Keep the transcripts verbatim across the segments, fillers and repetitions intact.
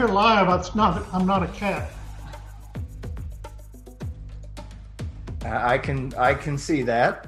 here live. It's not, I'm not a cat. I can I can see that.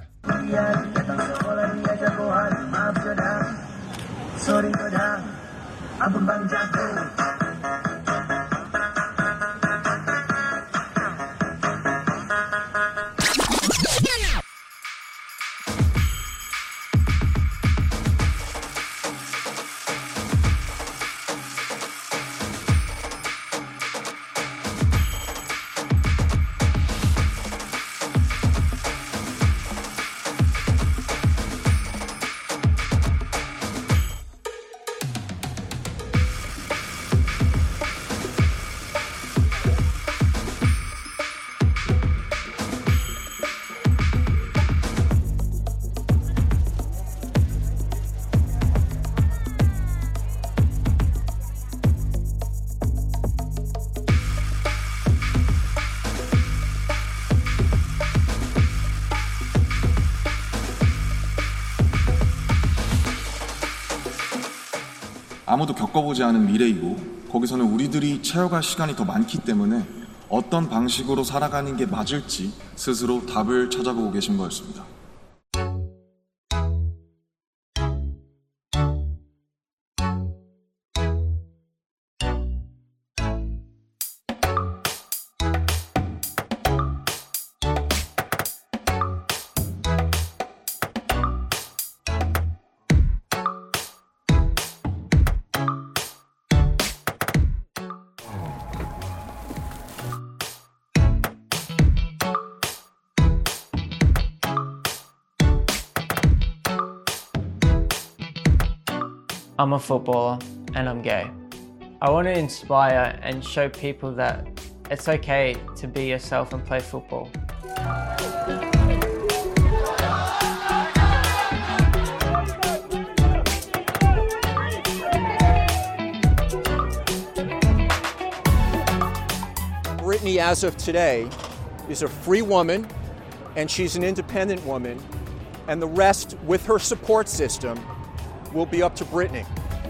아무도 겪어보지 않은 미래이고 거기서는 우리들이 채워갈 시간이 더 많기 때문에 어떤 방식으로 살아가는 게 맞을지 스스로 답을 찾아보고 계신 거였습니다. I'm a footballer and I'm gay. I want to inspire and show people that it's okay to be yourself and play football. Brittany, as of today, is a free woman and she's an independent woman, and the rest, with her support system, will be up to Brittany.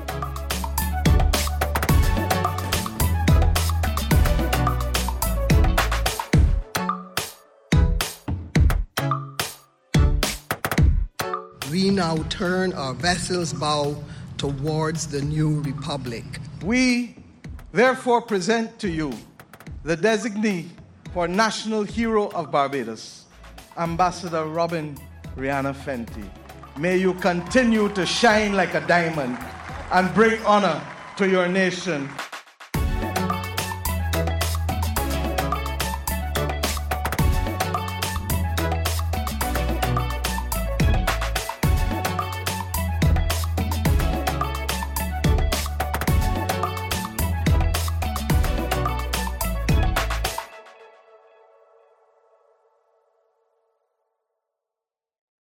We now turn our vessel's bow towards the new republic. We therefore present to you the designee for National Hero of Barbados, Ambassador Robin Rihanna Fenty. May you continue to shine like a diamond and bring honor to your nation